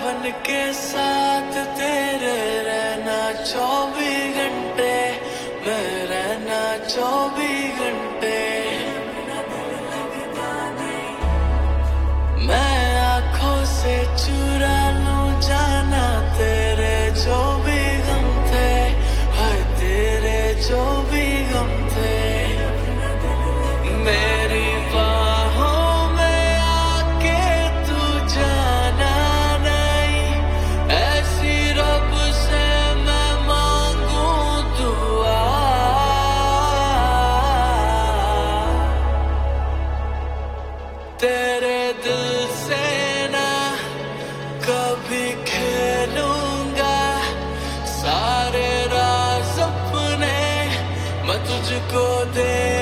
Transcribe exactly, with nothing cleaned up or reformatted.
बन के साथ तेरे रहना चौबीस घंटे, मैं रहना चौबीस घंटे। मैं आंखों से चुरा लूं जाना तेरे जो भी गम थे, हाय तेरे जो भी गम थे। मेरी बाहों में आके तू जाना नहीं, ऐसी रब से मैं मांगू दुआ। तेरे दिल से ना कभी खेलूंगा, सारे राज अपने मैं तुझको दे